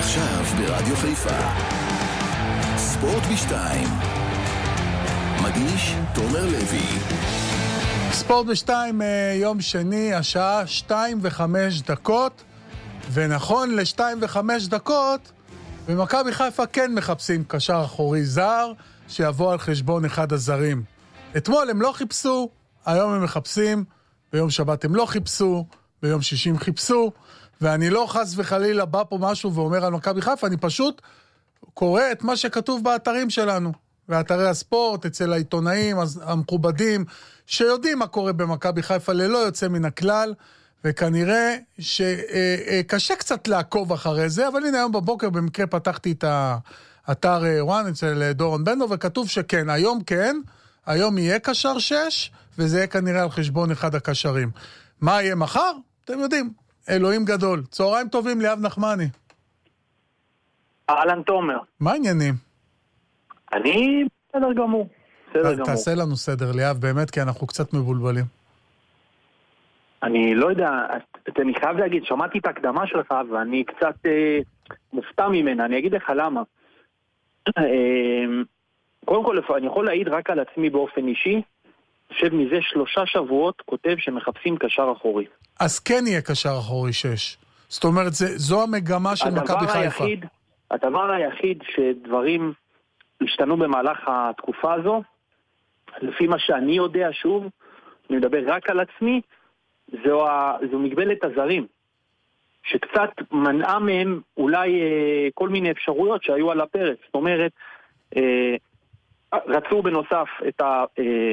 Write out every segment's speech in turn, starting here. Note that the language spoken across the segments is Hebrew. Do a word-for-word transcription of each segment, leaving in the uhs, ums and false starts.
עכשיו ברדיו חיפה ספורט בשתיים, מגיש תומר לוי. ספורט בשתיים, יום שני, השעה שתיים וחמש דקות, ונכון לשתיים וחמש דקות במכבי חיפה כן מחפשים קשר אחורי זר שיבוא על חשבון אחד הזרים. אתמול הם לא חיפשו, היום הם מחפשים, ביום שבת הם לא חיפשו, ביום שישי הם חיפשו, ואני לא חס וחלילה בא פה משהו ואומר על מכבי חיפה, אני פשוט קורא את מה שכתוב באתרים שלנו, באתרי הספורט, אצל העיתונאים המכובדים, שיודעים מה קורה במכבי חיפה ללא יוצא מן הכלל, וכנראה שקשה קצת לעקוב אחרי זה, אבל הנה היום בבוקר במקרה פתחתי את האתר וואן אצל דורון בנדו, וכתוב שכן, היום כן, היום יהיה קשר שש, וזה יהיה כנראה על חשבון אחד הקשרים. מה יהיה מחר? אתם יודעים, אלוהים גדול. צהריים טובים ליאב נחמני. אהלן תומר. מה העניינים? אני בסדר גמור. בסדר גמור. תעשה לנו סדר ליאב, באמת, כי אנחנו קצת מבולבלים. אני לא יודע, אני חייב להגיד, שמעתי את ההקדמה שלך, ואני קצת אה, מופתע ממנה. אני אגיד לך למה. אה, קודם כל, אני יכול להעיד רק על עצמי באופן אישי, חושב מזה שלושה שבועות כותב שמחפשים קשר אחורי. אז כן יהיה קשר אחורי שש. זאת אומרת, זה, זו המגמה של מכבי חיפה. היחיד, הדבר היחיד שדברים השתנו במהלך התקופה הזו, לפי מה שאני יודע שוב, אני מדבר רק על עצמי, זו, זו מגבלת הזרים, שקצת מנעה מהם אולי אה, כל מיני אפשרויות שהיו על הפרץ. זאת אומרת, אה, רצו בנוסף את ה... אה,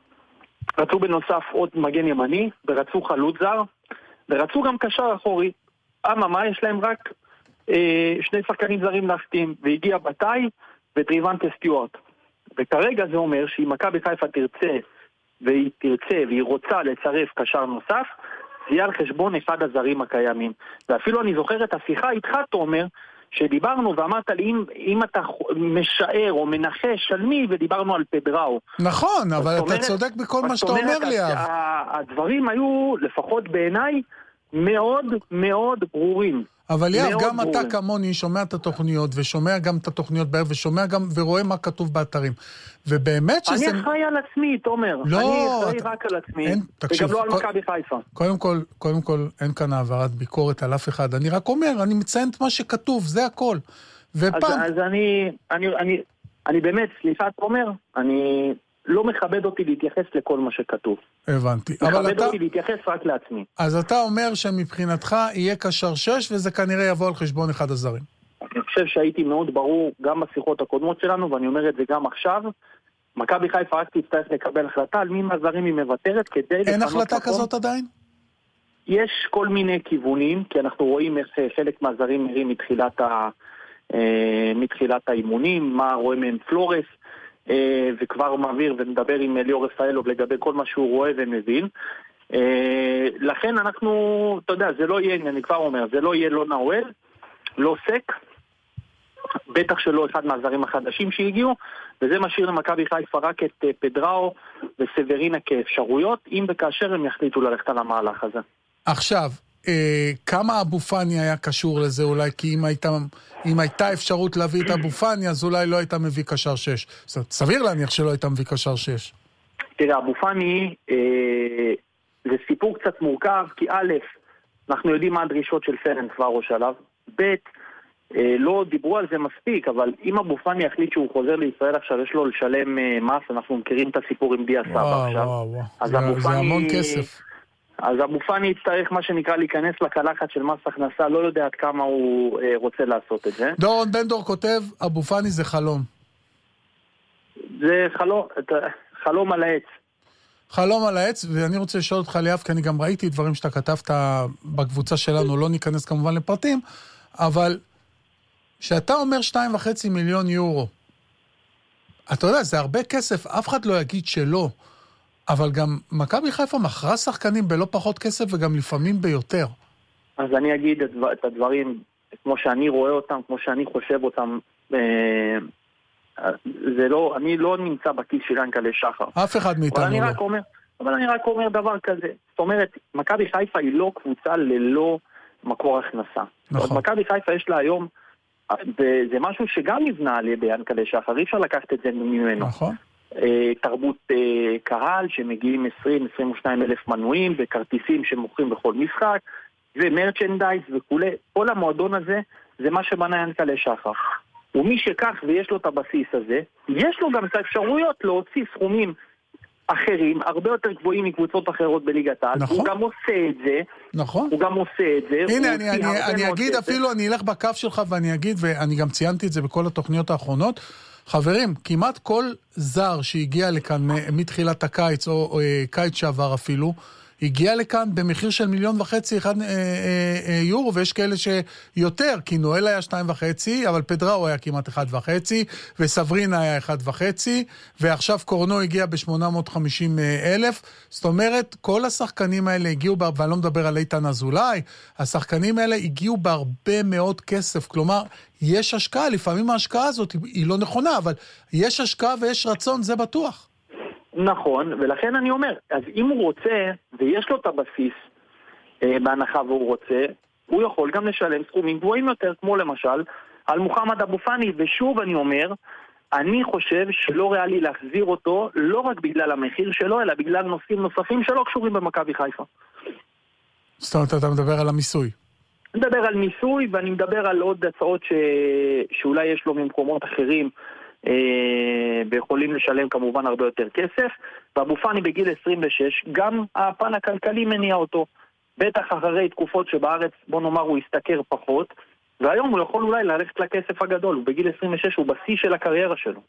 רצו בנוסף עוד מגן ימני, ורצו חלוץ זר, ורצו גם קשר אחורי. אמה, מה יש להם רק אה, שני שחקנים זרים להחתים, והגיע בתאי וטריוונטה סטיוארט. וכרגע זה אומר שאם מכבי חיפה תרצה, והיא תרצה והיא רוצה לצרף קשר נוסף, זה יהיה על חשבון אחד הזרים הקיימים. ואפילו אני זוכר את השיחה איתך, תומר, שדיברנו ואמרת לי, אם, אם אתה משער או מנחש על מי, ודיברנו על פדראו. נכון, אבל אתה אומרת, צודק בכל מה שאתה אומר לי. הדברים היו, לפחות בעיניי, מאוד מאוד ברורים. אבל יאב, גם ברורים. אתה כמוני שומע את התוכניות, ושומע גם את התוכניות בערב, ושומע גם, ורואה מה כתוב באתרים. ובאמת שזה... אני אחראי על עצמי, תומר. לא, אני אחראי אתה... רק על עצמי. אין, תקשיב, וגם לא כל... על מכבי חיפה. קודם כל, קודם כל, אין כאן העברת ביקורת על אף אחד. אני רק אומר, אני מציין את מה שכתוב, זה הכל. ופעם... אז, אז אני, אני, אני, אני באמת, סליחה, תומר, אני... לא מכבד אותי להתייחס לכל מה שכתוב. הבנתי. מכבד אתה... אותי להתייחס רק לעצמי. אז אתה אומר שמבחינתך יהיה קשר שש, וזה כנראה יבוא על חשבון אחד הזרים. אני חושב שהייתי מאוד ברור גם בשיחות הקודמות שלנו, ואני אומר את זה גם עכשיו. מכבי חיפה רק תצטרך לקבל החלטה על מי מהזרים היא מוותרת כדי... אין החלטה מקום. כזאת עדיין? יש כל מיני כיוונים, כי אנחנו רואים איך חלק מהזרים נראים מתחילת, ה... מתחילת האימונים, מה רואה מהם פלורס, וכבר מעביר ומדבר עם ליאור רפאלוב לגבי כל מה שהוא רואה ומבין. לכן אנחנו, אתה יודע, זה לא יהיה, אני כבר אומר, זה לא יהיה לא נאואל, לא סק, בטח שלא אחד מהזרים החדשים שהגיעו, וזה משאיר למכבי חיפה רק את פדראו וסברינה כאפשרויות, אם וכאשר הם יחליטו ללכת על המהלך הזה. עכשיו, אה, כמה אבו פאני היה קשור לזה אולי? כי אם הייתה, אם הייתה אפשרות להביא את אבו פאני, אז אולי לא הייתה מביא קשר שש. סביר להניח שלא הייתה מביא קשר שש. תראה, אבו פאני אה, זה סיפור קצת מורכב, כי א', אנחנו יודעים מה הדרישות של פרנס ורוש עליו, ב', אה, לא דיברו על זה מספיק, אבל אם אבו פאני יחליט שהוא חוזר לישראל עכשיו, יש לו לשלם אה, מס, אנחנו מכירים את הסיפור עם דיה סבא עכשיו. וואו, וואו. אז זה, אבו זה פאני... המון כסף. אז אבו פאני יצטרך מה שנקרא להיכנס לקלחת של מס הכנסה, לא יודע עד כמה הוא אה, רוצה לעשות את זה. דורון בנדור כותב, אבו פאני זה חלום. זה חלום, חלום על העץ. חלום על העץ, ואני רוצה לשאול אותך ליאב, כי אני גם ראיתי דברים שאתה כתבת בקבוצה שלנו, לא ניכנס כמובן לפרטים, אבל שאתה אומר שתיים וחצי מיליון יורו, אתה יודע, זה הרבה כסף, אף אחד לא יגיד שלא, אבל גם מכבי חיפה מכרה שחקנים בלא פחות כסף וגם לפעמים ביותר. אז אני אגיד את הדברים כמו שאני רואה אותם, כמו שאני חושב אותם. זה לא, אני לא נמצא בכיס של ינקלה שחר. אף אחד מאיתנו לא. אומר, אבל אני רק אומר דבר כזה. זאת אומרת, מכבי חיפה היא לא קבוצה ללא מקור הכנסה. נכון. מכבי חיפה יש לה היום וזה משהו שגם נבנה על ידי ינקלה שחר, אי אפשר לקחת את זה ממנו. נכון. תרבות קהל שמגיעים עשרים עד עשרים ושניים אלף מנויים וכרטיסים שמוכרים בכל משחק ומרצ'נדייז וכולי. כל המועדון הזה זה מה שבנה ינקלה שחר. ומי שכך ויש לו את הבסיס הזה, יש לו גם את האפשרויות להוציא סכומים אחרים, הרבה יותר גבוהים מקבוצות אחרות בליגת העל. נכון. הוא גם עושה את זה. נכון. הוא גם עושה את זה. הנה, אני, אני, אני אגיד אפילו, אני אלך בקו שלך ואני אגיד, ואני גם ציינתי את זה בכל התוכניות האחרונות, חברים, כמעט כל זר שהגיע לכאן מתחילת הקיץ, או, או קיץ שעבר אפילו, הגיע לכאן במחיר של מיליון וחצי אחד אה, אה, אה, יורו, ויש כאלה שיותר, כי נואל היה שתיים וחצי, אבל פדראו היה כמעט אחד וחצי, וסברינה היה אחד וחצי, ועכשיו קורנו הגיע ב-שמונה מאות וחמישים אלף. זאת אומרת, כל השחקנים האלה הגיעו, ואני לא מדבר על איתן אזולאי, השחקנים האלה הגיעו בהרבה מאוד כסף, כלומר, יש השקעה, לפעמים ההשקעה הזאת היא לא נכונה, אבל יש השקעה ויש רצון, זה בטוח. נכון, ולכן אני אומר, אז אם הוא רוצה, ויש לו את הבסיס אה, בהנחה והוא רוצה, הוא יכול גם לשלם סכומים גבוהים יותר, כמו למשל, על מוחמד אבו פאני, ושוב אני אומר, אני חושב שלא ריאלי להחזיר אותו, לא רק בגלל המחיר שלו, אלא בגלל נושאים נוספים שלא קשורים במכבי חיפה. זאת אומרת, אתה מדבר על המיסוי. אני מדבר על מיסוי, ואני מדבר על עוד הצעות ש... שאולי יש לו ממקומות אחרים, ויכולים לשלם כמובן הרבה יותר כסף. ואבו פאני בגיל עשרים ושש גם הפן הכלכלי מניע אותו, בטח אחרי תקופות שבארץ בוא נאמר הוא יסתכר פחות, והיום הוא יכול אולי ללכת לכסף הגדול. הוא בגיל עשרים ושש, הוא בשיא של הקריירה שלו.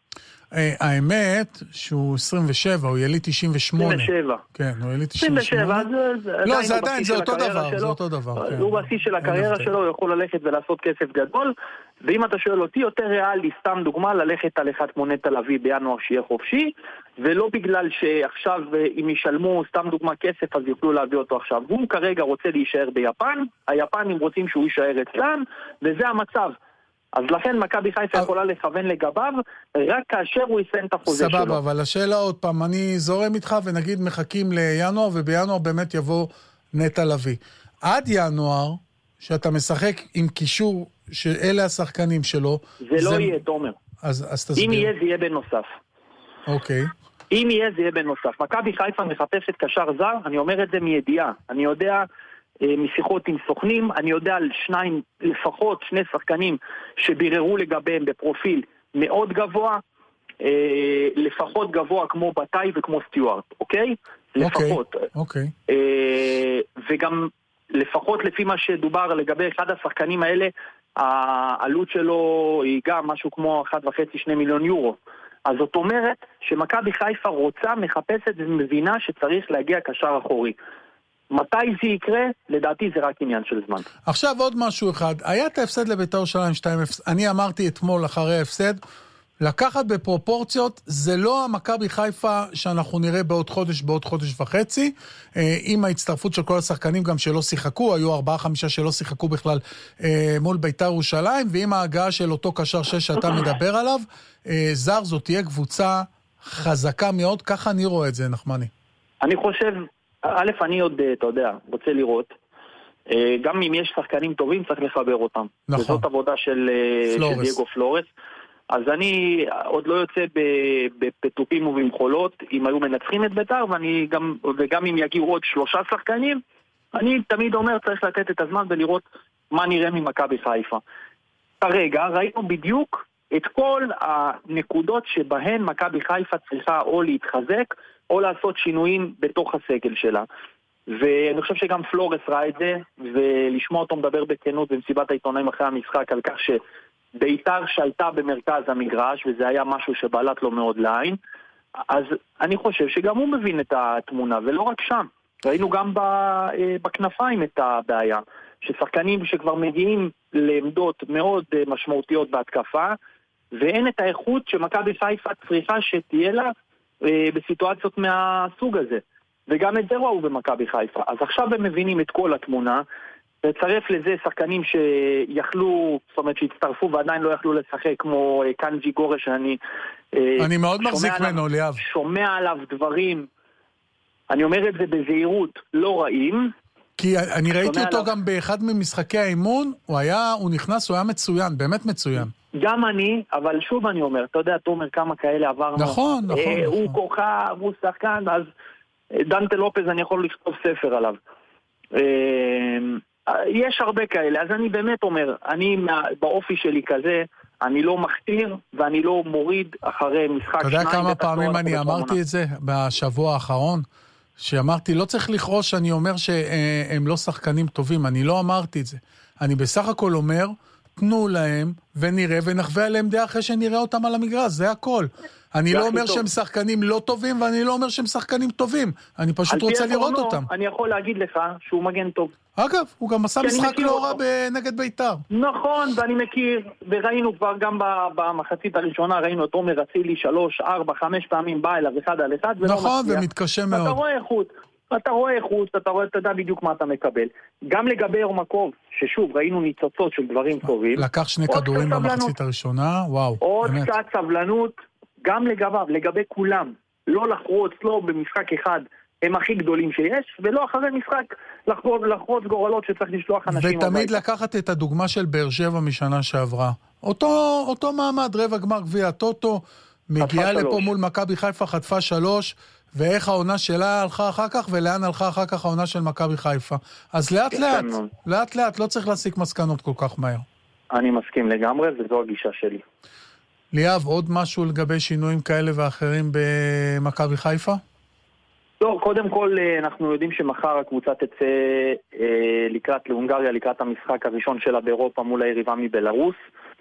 האמת שהוא עשרים ושבע, הוא יליד תשעים ושמונה. עשרים ושבע. כן, הוא יליד תשעים ושמונה. לא, זה עדיין, זה אותו דבר, זה אותו דבר. הוא בשיא של הקריירה שלו, הוא יכול ללכת ולעשות כסף גדול, ואם אתה שואל אותי, יותר ריאלי, סתם דוגמה, ללכת על אחד כמו נטע לביא בינואר שיהיה חופשי, ולא בגלל שעכשיו אם ישלמו סתם דוגמה כסף, אז יוכלו להביא אותו עכשיו. הוא כרגע רוצה להישאר ביפן, היפנים רוצים שהוא יישאר אצלם, וזה המצב. אז לכן מכבי חיפה יכולה לכוון לגביו, רק כאשר הוא יסיים את החוזה שלו. סבבה, אבל השאלה עוד פעם, אני זורם איתך ונגיד מחכים לינואר, ובינואר באמת יבוא נטע לביא. עד ינואר, שאתה משחק עם קישור שאלה השחקנים שלו... זה, זה לא יהיה, תומר. אז, אז תסביר. אם יהיה, זה יהיה בנוסף. אוקיי. אם יהיה, זה יהיה בנוסף. מכבי חיפה מחפשת קשר זר, אני אומר את זה מידיעה. אני יודע אה, משיחות עם סוכנים, אני יודע על שניים, לפחות שני שחקנים שביררו לגביהם בפרופיל מאוד גבוה, אה, לפחות גבוה כמו בטאי וכמו סטיוארט, אוקיי? לפחות. אוקיי. אה, וגם לפחות לפי מה שדובר לגבי אחד השחקנים האלה, העלות שלו היא גם משהו כמו אחד וחצי שני מיליון יורו. אז זאת אומרת שמכבי חיפה רוצה, מחפשת ומבינה שצריך להגיע קשר אחורי. מתי זה יקרה? לדעתי זה רק עניין של זמן. עכשיו עוד משהו אחד. היה את ההפסד לבית"ר ירושלים שתיים אפס. אני אמרתי אתמול אחרי ההפסד, לקחת בפרופורציות, זה לא המכבי חיפה שאנחנו נראה בעוד חודש, בעוד חודש וחצי, עם ההצטרפות של כל השחקנים גם שלא שיחקו, היו ארבעה חמישה שלא שיחקו בכלל מול בית"ר ירושלים, ועם ההגעה של אותו קשר שש שאתה מדבר עליו, זר זאת תהיה קבוצה חזקה מאוד, ככה אני רואה את זה, נחמני. אני חושב, א', אני עוד, אתה יודע, רוצה לראות, גם אם יש שחקנים טובים צריך לחבר אותם. נכון. וזאת עבודה של, של דייגו פלורס. אז אני עוד לא יוצא בפטופים ובמחולות אם היו מנצחים את בית"ר, ואני גם, וגם אם יגיעו עוד שלושה שחקנים, אני תמיד אומר צריך לתת את הזמן ולראות מה נראה ממכבי חיפה. כרגע ראינו בדיוק את כל הנקודות שבהן מכבי חיפה צריכה או להתחזק או לעשות שינויים בתוך הסגל שלה. ואני חושב שגם פלורס ראה את זה, ולשמוע אותו מדבר בכנות במסיבת העיתונאים אחרי המשחק על כך ש... בית"ר שלטה במרכז המגרש, וזה היה משהו שבעלת לו מאוד לעין, אז אני חושב שגם הוא מבין את התמונה, ולא רק שם. ראינו גם בכנפיים את הבעיה, ששחקנים שכבר מגיעים לעמדות מאוד משמעותיות בהתקפה, ואין את האיכות שמכבי חיפה צריכה שתהיה לה בסיטואציות מהסוג הזה. וגם את זה ראו במכבי חיפה. אז עכשיו הם מבינים את כל התמונה, וצרף לזה שחקנים שיכלו, זאת אומרת שהצטרפו ועדיין לא יכלו לשחק, כמו קנג'י גורש, שאני אני מאוד מחזיק ממנו, ליאב. שומע עליו דברים, אני אומר את זה בזהירות, לא רעים. כי אני ראיתי אותו גם באחד ממשחקי האימון, הוא היה, הוא נכנס, הוא היה מצוין, באמת מצוין. גם אני, אבל שוב אני אומר, אתה יודע, תומר, כמה כאלה עברנו. נכון, נכון. אה, הוא נכון. כוכב, הוא שחקן, אז דנטה לופז, אני יכול לכתוב ספר עליו. אה, יש הרבה כאלה, אז אני באמת אומר, אני באופי שלי כזה, אני לא מכתיר, ואני לא מוריד אחרי משחק שניים. אתה יודע כמה פעמים אני אמרתי את זה בשבוע האחרון? שאמרתי, לא צריך לכרוש שאני אומר שהם לא שחקנים טובים, אני לא אמרתי את זה. אני בסך הכל אומר, תנו להם ונראה ונחווה עליהם דעה אחרי שנראה אותם על המגרש, זה הכל. אני לא אומר שהם שחקנים לא טובים, ואני לא אומר שהם שחקנים טובים. אני פשוט רוצה לראות אותם. אני יכול להגיד לך שהוא מגן טוב. אגב, הוא גם עשה משחק לא רע נגד בית"ר. נכון, ואני מכיר, וראינו כבר גם במחצית הראשונה, ראינו את עומר אצילי שלוש, ארבע, חמש פעמים בא אליו אחד על אחד, נכון, ומתקשה מאוד. אתה רואה איכות, אתה רואה איכות, אתה רואה, אתה יודע בדיוק מה אתה מקבל. גם לגבי אורמקוב, ששוב, ראינו ניצוצות של דברים טובים. לקח שני כדורים במחצית הראשונה, וואו. עוד קצת סבלנות, גם לגביו, לגבי כולם. לא לחרוץ, לא במשחק אחד, הם הכי גדולים שיש, ולא אחרי משחק לחרוץ גורלות שצריך לשלוח אנשים. ותמיד לקחת את הדוגמה של באר שבע משנה שעברה. אותו, אותו מעמד, רבע גמר גביע הטוטו, מגיעה לפה מול מכבי חיפה, חטפה שלוש, ואיך העונה שלה הלכה אחר כך, ולאן הלכה אחר כך העונה של מכבי חיפה. אז לאט לאט, לאט לאט, לא צריך להסיק מסקנות כל כך מהר. אני מסכים לגמרי, וזו הגישה שלי. ליאב, עוד משהו לגבי שינויים כאלה ואחרים במכבי חיפה? לא, קודם כל אנחנו יודעים שמחר הקבוצה תצא אה, לקראת להונגריה, לקראת המשחק הראשון שלה באירופה מול היריבה מבלרוס.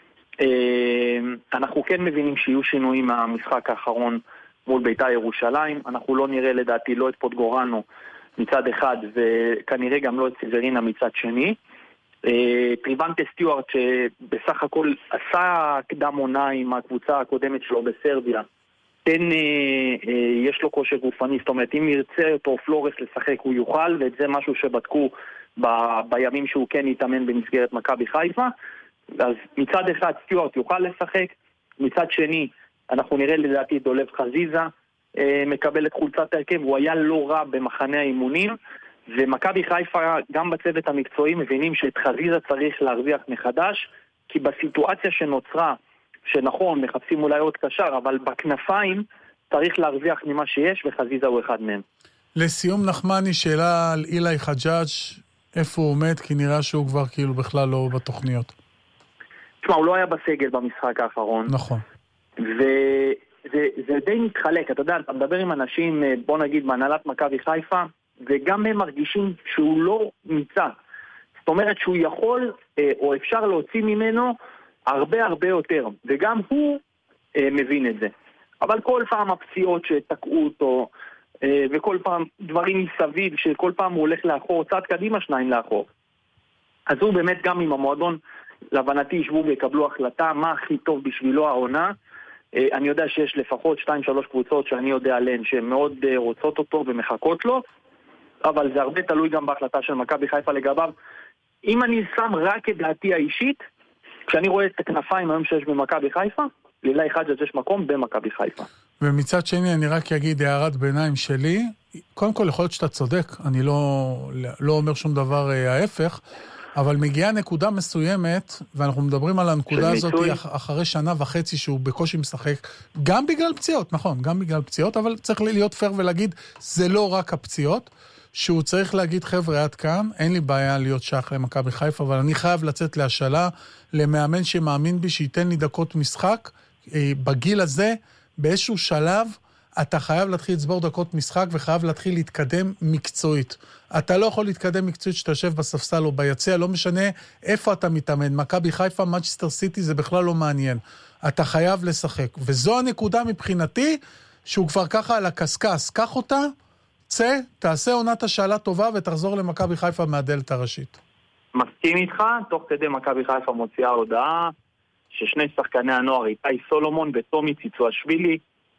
אה, אנחנו כן מבינים שיהיו שינויים מהמשחק האחרון מול בית"ר ירושלים. אנחנו לא נראה לדעתי לא את פוטגורנו מצד אחד, וכנראה גם לא את סיברינה מצד שני. אה, טריוונטה סטיוארט שבסך הכל עשה קדם עונה עם הקבוצה הקודמת שלו בסרביה, כן, יש לו כושר גופני, זאת אומרת, אם ירצה אותו פלורס לשחק הוא יוכל, ואת זה משהו שבדקו ב- בימים שהוא כן יתאמן במסגרת מכבי חיפה. אז מצד אחד סטיוארט יוכל לשחק, מצד שני אנחנו נראה לדעתי דולב חזיזה מקבל את חולצת הרכב, הוא היה לא רע במחנה האימונים, ומכבי חיפה גם בצוות המקצועי מבינים שאת חזיזה צריך להרוויח מחדש, כי בסיטואציה שנוצרה, שנכון, מחפשים אולי עוד קשר, אבל בכנפיים צריך להרוויח ממה שיש, וחזיזה הוא אחד מהם. לסיום נחמני, שאלה על אילי חג'אג', איפה הוא עומד? כי נראה שהוא כבר כאילו בכלל לא בתוכניות. תשמע, הוא לא היה בסגל במשחק האחרון. נכון. וזה זה די מתחלק, אתה יודע, אתה מדבר עם אנשים, בוא נגיד, בהנהלת מכבי חיפה, וגם הם מרגישים שהוא לא מיצה. זאת אומרת שהוא יכול, או אפשר להוציא ממנו, הרבה הרבה יותר, וגם הוא אה, מבין את זה. אבל כל פעם הפציעות שתקעו אותו, אה, וכל פעם דברים מסביב, שכל פעם הוא הולך לאחור, צעד קדימה שניים לאחור. אז הוא באמת גם עם המועדון, להבנתי ישבו ויקבלו החלטה, מה הכי טוב בשבילו העונה. אה, אני יודע שיש לפחות שתיים שלוש קבוצות שאני יודע עליהן, שהן מאוד אה, רוצות אותו ומחכות לו, אבל זה הרבה תלוי גם בהחלטה של מכבי חיפה לגביו. אם אני שם רק את דעתי האישית, כשאני רואה את הכנפיים היום שיש במכבי חיפה, לאילי חג'אג' יש מקום במכבי חיפה. ומצד שני, אני רק אגיד הערת ביניים שלי, קודם כל יכול להיות שאתה צודק, אני לא, לא אומר שום דבר ההפך, אבל מגיעה נקודה מסוימת, ואנחנו מדברים על הנקודה הזאת אחרי שנה וחצי שהוא בקושי משחק, גם בגלל פציעות, נכון, גם בגלל פציעות, אבל צריך להיות פייר ולהגיד, זה לא רק הפציעות, שהוא צריך להגיד, חבר'ה, עד כאן, אין לי בעיה להיות שייך למכבי חיפה, אבל אני חייב לצאת להשאלה, למאמן שמאמין בי, שייתן לי דקות משחק, בגיל הזה, באיזשהו שלב, אתה חייב להתחיל לצבור דקות משחק, וחייב להתחיל להתקדם מקצועית. אתה לא יכול להתקדם מקצועית שאתה יושב בספסל או ביציע, לא משנה איפה אתה מתאמן. מכבי חיפה, מנצ'סטר סיטי, זה בכלל לא מעניין. אתה חייב לשחק. וזו הנקודה מבחינתי, שהוא כבר ככה על הקסקס. קח אותה, צא, תעשה עונת השאלה טובה, ותחזור למכבי חיפה מהדלת הראשית. מסכים איתך, תוך כדי מכבי חיפה מוציאה הודעה, ששני שחקני הנוער, איתי סולומון וטומי ציצואשווילי,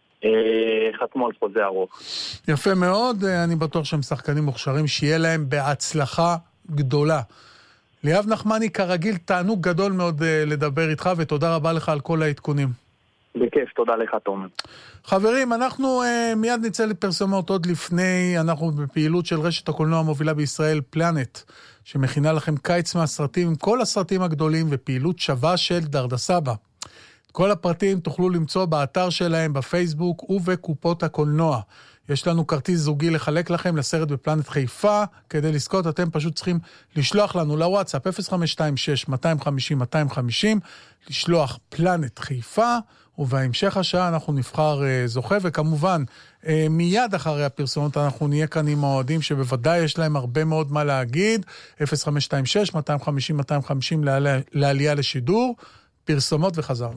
חתמו על חוזה ארוך. יפה מאוד, אני בטוח שהם שחקנים מוכשרים, שיהיה להם בהצלחה גדולה. ליאב נחמני, כרגיל, תענוג גדול מאוד לדבר איתך, ותודה רבה לך על כל העדכונים. בכיף, תודה לך תומר. חברים, אנחנו uh, מיד נצא לפרסומות עוד לפני, אנחנו בפעילות של רשת הקולנוע המובילה בישראל, פלנט, שמכינה לכם קיץ מהסרטים, עם כל הסרטים הגדולים ופעילות שווה של דרדסבא. כל הפרטים תוכלו למצוא באתר שלהם, בפייסבוק ובקופות הקולנוע. יש לנו כרטיס זוגי לחלק לכם לסרט בפלנט חיפה, כדי לזכות אתם פשוט צריכים לשלוח לנו לוואטסאפ אפס חמש שתיים שש שתיים חמש אפס שתיים חמש אפס, לשלוח פלנט חיפה, ובהמשך השעה אנחנו נבחר uh, זוכה, וכמובן uh, מיד אחרי הפרסומות אנחנו נהיה כאן עם האוהדים שבוודאי יש להם הרבה מאוד מה להגיד, אפס חמש שתיים שש שתיים חמש אפס שתיים חמש אפס לעלי, לעלייה לשידור, פרסומות וחזרנו.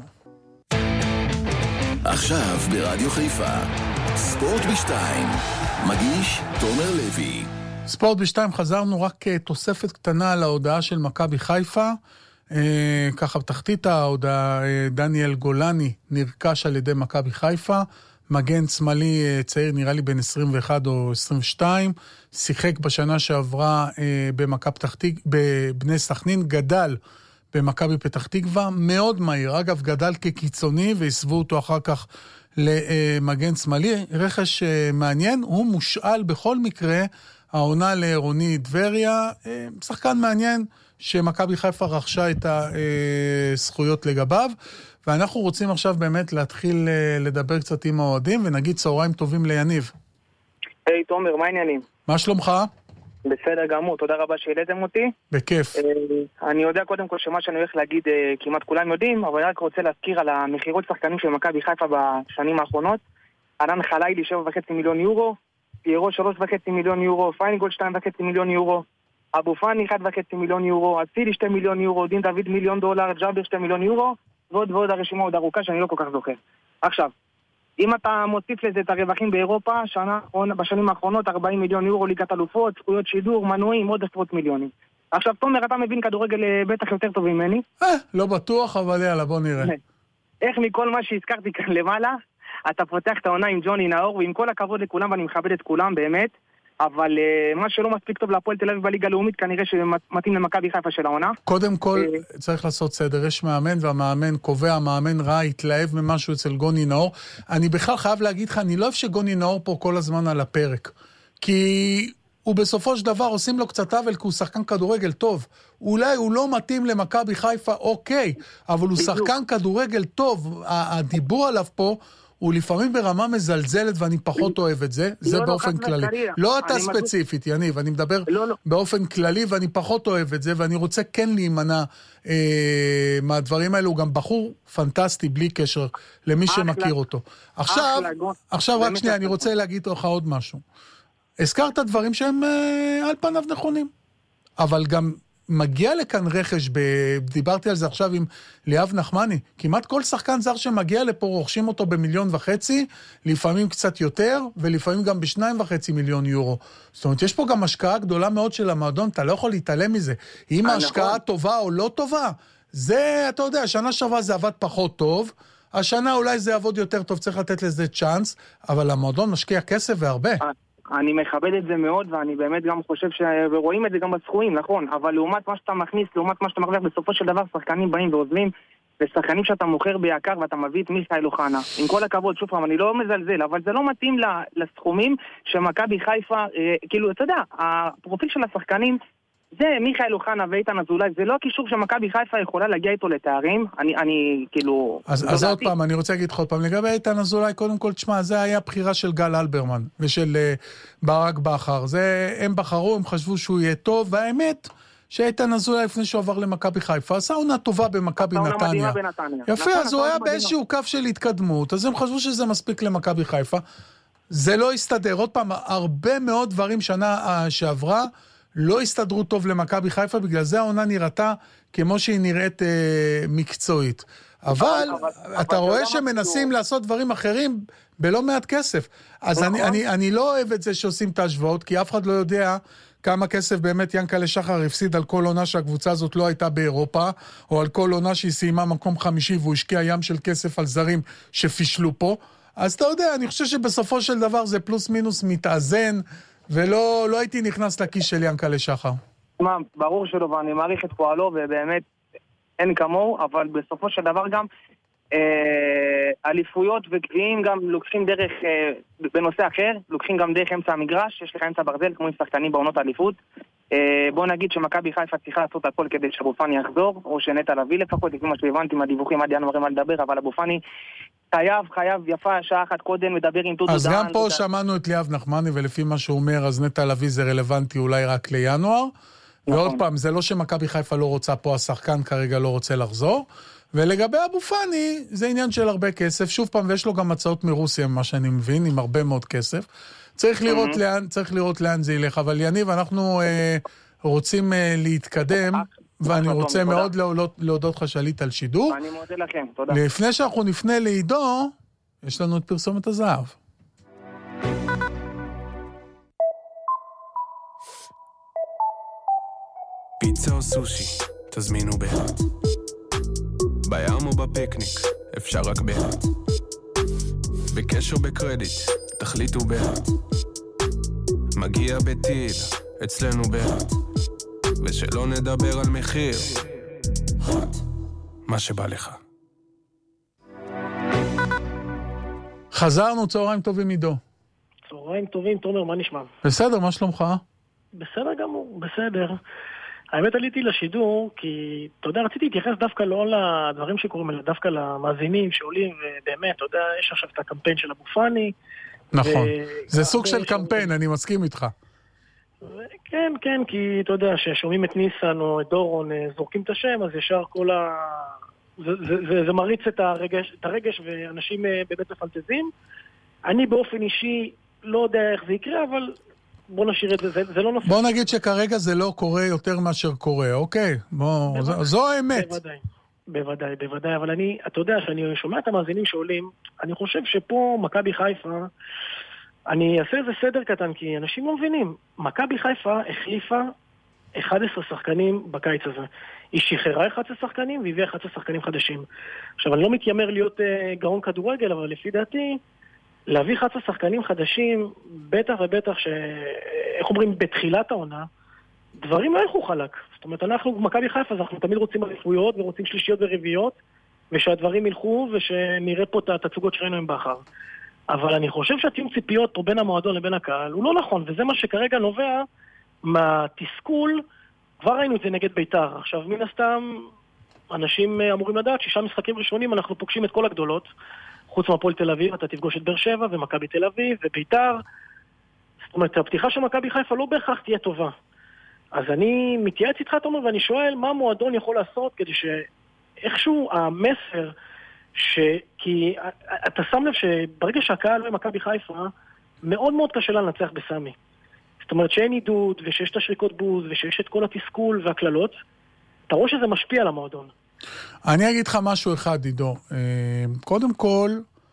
עכשיו ברדיו חיפה, ספורט בשתיים, מגיש תומר לוי. ספורט בשתיים, חזרנו, רק תוספת קטנה על ההודעה של מכבי חיפה, אה, ככה בתחתית ההודעה, אה, דניאל גולני נרכש על ידי מכבי חיפה, מגן שמאלי אה, צעיר, נראה לי בין עשרים ואחת או עשרים ושתיים, שיחק בשנה שעברה אה, במכבי פתח תקווה, בבני סכנין, גדל במכבי פתח תקווה, מאוד מהיר, אגב גדל כקיצוני והסבו אותו אחר כך למגן שמאלי, רכש מעניין, הוא מושאל בכל מקרה, העונה לעירוני דבריה, שחקן מעניין שמכבי חיפה רכשה את הזכויות לגביו, ואנחנו רוצים עכשיו באמת להתחיל לדבר קצת עם האוהדים, ונגיד צהריים טובים ליניב. היי תומר, מה העניינים? מה שלומך? בסדר גמור, תודה רבה שהעליתם אותי. בכיף. אני יודע קודם כל שמה שאני הולך להגיד כמעט כולם יודעים, אבל אני רק רוצה להזכיר על המחירות שחקנים של מכבי חיפה בשנים האחרונות. ענן חלילי שבע וחצי מיליון יורו, פיירו שלוש וחצי מיליון יורו, פיינגולד שתיים וחצי מיליון יורו, אבו פאני אחד וחצי מיליון יורו, אצילי שתי מיליון יורו, דין דוד מיליון דולר, ג'אבר שתי מיליון יורו, ועוד ועוד הרשימה עוד ארוכה שאני לא כל כך זוכר. עכשיו, אם אתה מוסיף לזה את הרווחים באירופה, שנה, בשנים האחרונות ארבעים מיליון יורו, ליגת אלופות, זכויות שידור, מנויים, עוד עשרות מיליונים. עכשיו, תומר, אתה מבין כדורגל בטח יותר טוב ממני? אה, לא בטוח, אבל יאללה, בוא נראה. איך מכל מה שהזכרתי כאן למעלה, אתה פותח את העונה עם ג'וני נאור, ועם כל הכבוד לכולם, ואני מכבד את כולם באמת, אבל uh, מה שלא מספיק טוב להפועל תל אביב בליגה הלאומית, כנראה שמתאים למכבי חיפה של העונה. קודם כל, צריך לעשות סדר, יש מאמן, והמאמן קובע, המאמן רע, התלהב ממשהו אצל גוני נאור. אני בכלל חייב להגיד לך, אני לא אוהב שגוני נאור פה כל הזמן על הפרק, כי הוא בסופו של דבר עושים לו קצת עוול, כי הוא שחקן כדורגל טוב. אולי הוא לא מתאים למכבי חיפה, אוקיי, אבל הוא שחקן כדורגל טוב. הדיבור עליו פה הוא לפעמים ברמה מזלזלת, ואני פחות אוהב את זה, זה באופן כללי. לא אתה ספציפית, יניב, אני מדבר באופן כללי, ואני פחות אוהב את זה, ואני רוצה כן להימנע מהדברים האלו. הוא גם בחור פנטסטי, בלי קשר למי שמכיר אותו. עכשיו, עכשיו רק שנייה, אני רוצה להגיד לך עוד משהו. הזכרת דברים שהם על פניו נכונים, אבל גם מגיע לכאן רכש, דיברתי על זה עכשיו עם ליאב נחמני, כמעט כל שחקן זר שמגיע לפה רוכשים אותו במיליון וחצי, לפעמים קצת יותר, ולפעמים גם בשניים וחצי מיליון יורו. זאת אומרת, יש פה גם השקעה גדולה מאוד של המועדון, אתה לא יכול להתעלם מזה. אם ההשקעה טובה או לא טובה, זה, אתה יודע, השנה שעברה זה עבד פחות טוב, השנה אולי זה יעבוד יותר טוב, צריך לתת לזה צ'אנס, אבל המועדון משקיע כסף והרבה. אני מכבד את זה מאוד, ואני באמת גם חושב שרואים את זה גם בסכומים, נכון, אבל לעומת מה שאתה מכניס, לעומת מה שאתה מרוויח, בסופו של דבר שחקנים באים ועוזבים, ושחקנים שאתה מוכר ביקר ואתה מביא את מיכאל אוחנה. עם כל הכבוד, שוב פעם, אני לא מזלזל, אבל זה לא מתאים לסכומים שמכבי חיפה, אה, כאילו, אתה יודע, הפרופיל של השחקנים, זה מיכאל אוחנה ואיתן אזולאי, זה לא קישור שמכבי חיפה יכולה להגיע איתו לתארים, אני, אני, כאילו... אז, אז עוד פעם, אני רוצה להגיד לך עוד פעם, לגבי איתן אזולאי, קודם כל, תשמע, זה היה בחירה של גל אלברמן, ושל uh, ברק בכר, זה, הם בחרו, הם חשבו שהוא יהיה טוב, והאמת, שאיתן אזולאי לפני שהוא עבר למכבי חיפה, עשה עונה טובה במכבי נתניה. יפה, אז הוא היה באיזשהו קו של התקדמות, אז הם חשבו שזה מספיק למכבי חיפה, זה לא הסתדר, עוד פעם, הרבה מאוד דברים שנה שעברה, לא הסתדרו טוב למכבי חיפה, בגלל זה העונה נראתה כמו שהיא נראית אה, מקצועית. אבל, אבל אתה אבל רואה שמנסים לא... לעשות דברים אחרים בלא מעט כסף. אז אני, אני, אני לא אוהב את זה שעושים את ההשוואות, כי אף אחד לא יודע כמה כסף באמת ינקלה שחר הפסיד על כל עונה שהקבוצה הזאת לא הייתה באירופה, או על כל עונה שהיא סיימה מקום חמישי, והוא השקיע ים של כסף על זרים שפישלו פה. אז אתה יודע, אני חושב שבסופו של דבר זה פלוס מינוס מתאזן, ולא לא הייתי נכנס לכיס של ינקלה שחר. מה, ברור שלא, ואני מעריך את פועלו, ובאמת אין כמוהו, אבל בסופו של דבר גם, אליפויות וגביעים גם לוקחים דרך, בנושא אחר, לוקחים גם דרך אמצע המגרש, יש לך אמצע ברזל כמו עם שחקנים בעונות האליפות. בוא נגיד שמכבי חיפה צריכה לעשות הכל כדי שאבו פאני יחזור, או שנטע לביא לפחות, לפי מה שהבנתי מהדיווחים עד ינואר מה לדבר, אבל אבו פאני חייב, חייב, יפה, שעה אחת קודם, מדבר עם טודו דהן. אז גם פה שמענו את ליאב נחמני, ולפי מה שהוא אומר, אז נטע לביא זה רלוונטי אולי רק לינואר, ועוד פעם, זה לא שמכבי חיפה לא רוצה פה, השחקן כרגע לא רוצה לחזור, ולגבי אבו פאני, זה עניין של הרבה כסף, שוב פעם, ויש לו גם הצעות מרוסיה, מה שאני מבין, עם הרבה מאוד כסף, צריך לראות mm-hmm. לאן, צריך לראות לאן זה ילך, אבל יניב, אנחנו אה, רוצים אה, להתקדם, ואני רוצה תודה. מאוד להודות, להודות לך שעלית על שידור. אני מודה לכם, תודה. לפני שאנחנו נפנה לעידו, יש לנו את פרסומת הזהב. פיצה או סושי, תזמינו בהאט. בים או בפיקניק, אפשר רק בהאט. בקש או בקרדיט, תחליטו בהאט. מגיע בטיל, אצלנו בהאט. ושלא נדבר על מחיר, מה שבא לך. חזרנו, צהריים טובים עידו. צהריים טובים, תומר, מה נשמע? בסדר, מה שלומך? בסדר גמור, בסדר. האמת עליתי לשידור, כי, אתה יודע, רציתי להתייחס דווקא לא לדברים שקורים, אלא דווקא למאזינים שעולים, ובאמת, אתה יודע, יש עכשיו את הקמפיין של אבו פאני. נכון, זה סוג של קמפיין, אני מסכים איתך. כן, כן, כי אתה יודע, ששומעים את ניסן או את דורון זורקים את השם, אז ישר כל ה... זה, זה, זה, זה מריץ את הרגש, את הרגש, ואנשים באמת מפנטזים. אני באופן אישי לא יודע איך זה יקרה, אבל בוא נשאיר את זה, זה, זה לא נושא. בוא נגיד שכרגע זה לא קורה יותר מאשר קורה, אוקיי? בוא, זו, זו האמת. בוודאי, בוודאי, בוודאי, אבל אני, אתה יודע, שאני שומע את המאזינים שעולים, אני חושב שפה מכבי חיפה, אני אעשה איזה סדר קטן, כי אנשים לא מבינים. מכבי חיפה החליפה אחד עשר שחקנים בקיץ הזה. היא שחררה אחד עשר שחקנים והביאה אחד עשר שחקנים חדשים. עכשיו, אני לא מתיימר להיות uh, גאון כדורגל, אבל לפי דעתי, להביא אחד עשר שחקנים חדשים, בטח ובטח ש... איך אומרים, בתחילת העונה, דברים לא ילכו חלק. זאת אומרת, אנחנו, מכבי חיפה, אז אנחנו תמיד רוצים אליפויות ורוצים שלישיות ורביעיות, ושהדברים ילכו ושנראה פה את התצוגות שראינו עם בחר. אבל אני חושב שהתיאום ציפיות פה בין המועדון לבין הקהל הוא לא נכון, וזה מה שכרגע נובע מהתסכול. כבר ראינו את זה נגד ביתר. עכשיו, מן הסתם, אנשים אמורים לדעת, שישה משחקים ראשונים אנחנו פוגשים את כל הגדולות. חוץ מהפועל תל אביב, אתה תפגוש את באר שבע ומכבי תל אביב וביתר. זאת אומרת, הפתיחה של מכבי חיפה לא בהכרח תהיה טובה. אז אני מתייעץ איתך, תומר, ואני שואל מה המועדון יכול לעשות כדי שאיכשהו המסר ש... כי אתה שם לב שברגע שהקהל במכבי חיפה, מאוד מאוד קשה לנצח בסמי. זאת אומרת שאין עידוד, ושיש את השריקות בוז, ושיש את כל התסכול והכללות, אתה רואה שזה משפיע על המועדון. אני אגיד לך משהו אחד, עידו. קודם כל,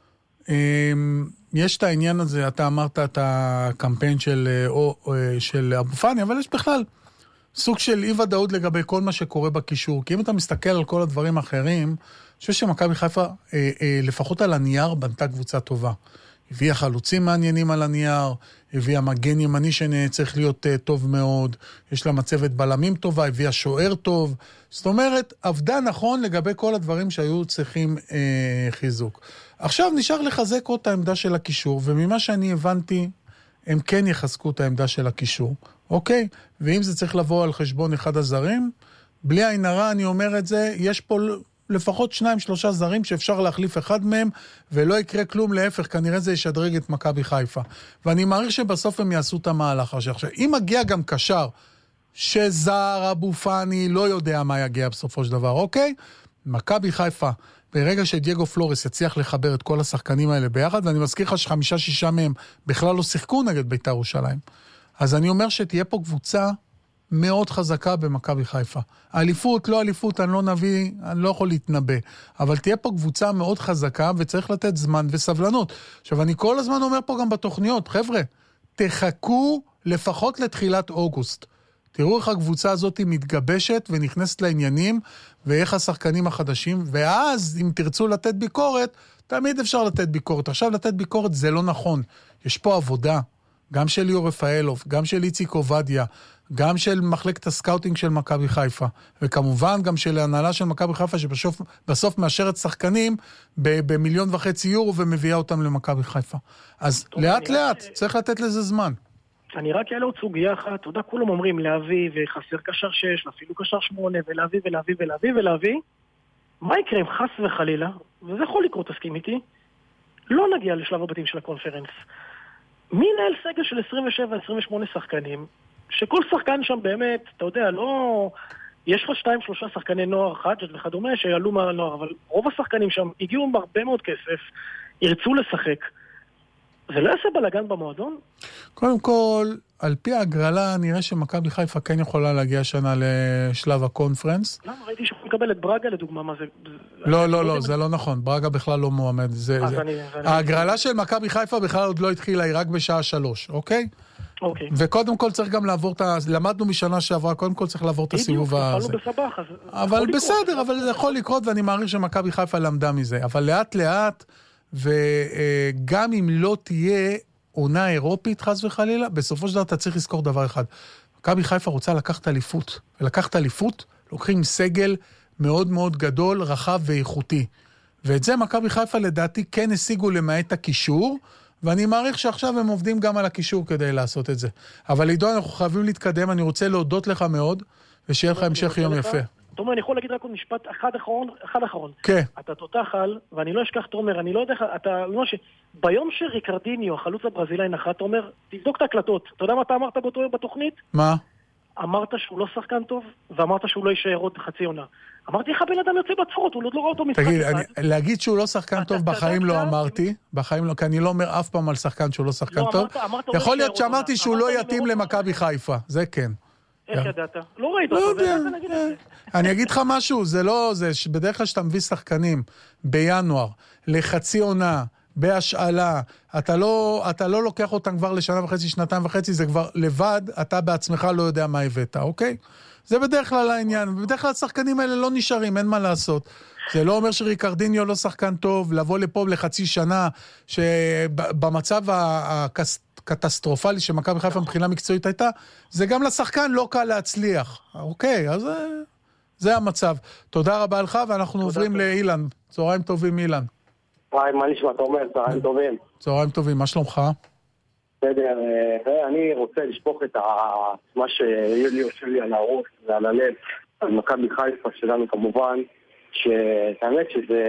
יש את העניין הזה, אתה אמרת את הקמפיין של, של אבו פאני, אבל יש בכלל סוג של אי ודאות לגבי כל מה שקורה בקישור. כי אם אתה מסתכל על כל הדברים האחרים, אני חושב שמכבי חיפה, לפחות על הנייר, בנתה קבוצה טובה. הביאה חלוצים מעניינים על הנייר, הביאה מגן ימני שצריך להיות טוב מאוד, יש לה מצבת בלמים טובה, הביאה שוער טוב. זאת אומרת, עבדה נכון לגבי כל הדברים שהיו צריכים אה, חיזוק. עכשיו נשאר לחזק עוד את העמדה של הקישור, וממה שאני הבנתי, הם כן יחזקו את העמדה של הקישור. אוקיי? ואם זה צריך לבוא על חשבון אחד הזרים, בלי עין הרע אני אומר את זה, יש פה לפחות שניים, שלושה זרים שאפשר להחליף אחד מהם, ולא יקרה כלום, להפך, כנראה זה ישדרג את מכבי חיפה. ואני מעריך שבסוף הם יעשו את המהלך הזה. עכשיו, אם מגיע גם קשר, שזר אבו פאני לא יודע מה יגיע בסופו של דבר, אוקיי? מכבי חיפה, ברגע שדייגו פלורס יצליח לחבר את כל השחקנים האלה ביחד, ואני מזכיר לך שחמישה, שישה מהם בכלל לא שיחקו נגד בית"ר ירושלים. אז אני אומר שתהיה פה קבוצה מאוד חזקה במכבי חיפה. האליפות, לא אליפות, אני לא נביא, אני לא יכול להתנבא. אבל תהיה פה קבוצה מאוד חזקה, וצריך לתת זמן וסבלנות. עכשיו, אני כל הזמן אומר פה גם בתוכניות, חבר'ה, תחכו לפחות לתחילת אוגוסט. תראו איך הקבוצה הזאת מתגבשת ונכנסת לעניינים, ואיך השחקנים החדשים, ואז אם תרצו לתת ביקורת, תמיד אפשר לתת ביקורת. עכשיו לתת ביקורת זה לא נכון. יש פה עבודה. גם של ליאור רפאלוב, גם של איציק עובדיה, גם של מחלקת הסקאוטינג של מכבי חיפה, וכמובן גם של ההנהלה של מכבי חיפה, שבסוף מאשרת שחקנים במיליון וחצי יורו, ומביאה אותם למכבי חיפה. אז לאט לאט, צריך לתת לזה זמן. אני רק אעלה עוד סוגיה אחת, אתה יודע, כולם אומרים להביא, וחסר קשר שש, ואפילו קשר שמונה, ולהביא ולהביא ולהביא ולהביא. מה יקרה אם חס וחלילה, וזה יכול לקרות, תסכים איתי, לא נגיע לשלב הבתים של הקונפרנס. מי נהל סגל של עשרים ושבע עשרים ושמונה שחקנים, שכל שחקן שם באמת, אתה יודע, לא... יש לך שתיים, שלושה שחקני נוער, חדג'ת וכדומה, שיעלו מהנוער, אבל רוב השחקנים שם הגיעו עם הרבה מאוד כסף, ירצו לשחק. זה לא יעשה בלגן במועדון? קודם כל, על פי ההגרלה, נראה שמכבי חיפה כן יכולה להגיע שנה לשלב הקונפרנס. למה? ראיתי שהוא מקבל את ברגה לדוגמה, מה זה... לא, לא, לא, זה לא נכון. ברגה בכלל לא מועמד. ההגרלה של מכבי חיפה בכלל עוד לא התחילה, היא רק בשעה שלוש, אוקיי? אוקיי. וקודם כל צריך גם לעבור את ה... למדנו משנה שעברה, קודם כל צריך לעבור את הסיבוב הזה. בדיוק, נפלנו בסבח, אז... אבל בסדר, אבל זה יכול לקרות, ואני מעריך שמכבי חיפה למדה מזה. אבל לאט לאט, וגם אם לא תהיה עונה אירופית, חס וחלילה, בסופו של דבר אתה צריך לזכור דבר אחד. מכבי חיפה רוצה לקחת אליפות, ולקחת אליפות, לוקחים סגל מאוד מאוד גדול, רחב ואיכותי. ואת זה מכבי חיפה לדעתי כן השיגו למעט הקישור, ואני מעריך שעכשיו הם עובדים גם על הקישור כדי לעשות את זה. אבל עידו, אנחנו חייבים להתקדם, אני רוצה להודות לך מאוד, ושיהיה לך המשך יום יפה. תומר, אני יכול להגיד רק עוד משפט אחד אחרון, אחד אחרון. כן. אתה תותח על, ואני לא אשכח, תומר, אני לא יודע, אתה, לא ש... ביום שריקרדיניו, החלוץ הברזילאי נחת, תומר, תבדוק את ההקלטות. אתה יודע מה אתה אמרת באותו בתוכנית? מה? אמרת שהוא לא שחקן טוב, ואמרת שהוא לא יישאר עוד חצי עונה. אמרתי לך, בן אדם יוצא בצפרות, הוא עוד לא ראה אותו משחק. תגיד, אני, להגיד שהוא לא שחקן טוב בחיים לא אמרתי, בחיים לא, כי אני לא אומר אף פעם על שחקן שהוא לא שחקן טוב. יכול להיות שאמרתי שהוא לא יתאים למכבי חיפה, זה כן. איך ידעת? לא ראית אותו, נגיד את זה. אני אגיד לך משהו, זה לא, זה בדרך כלל שאתה מביא שחקנים בינואר, לחצי עונה, בהשאלה, אתה לא, אתה לא לוקח אותם כבר לשנה וחצי, שנתיים וחצי, זה כבר לבד, אתה בעצמך לא יודע מה הבאת, אוקיי? זה בדרך כלל העניין, ובדרך כלל השחקנים האלה לא נשארים, אין מה לעשות. זה לא אומר שריקרדיניו לא שחקן טוב, לבוא לפה לחצי שנה, שבמצב הקטסטרופלי שמכבי חיפה מבחינה מקצועית הייתה, זה גם לשחקן לא קל להצליח. אוקיי, אז זה המצב. תודה רבה לך, ואנחנו עוברים לאילן. צהריים טובים, אילן. היי, מה נשמע? אתה אומר, צהריים טובים. צהריים טובים, מה שלומך? בסדר, אני רוצה לשפוך את מה שיולי יושב לי על הראש ועל הלב, על מכבי חיפה שלנו כמובן, שהאמת שזה,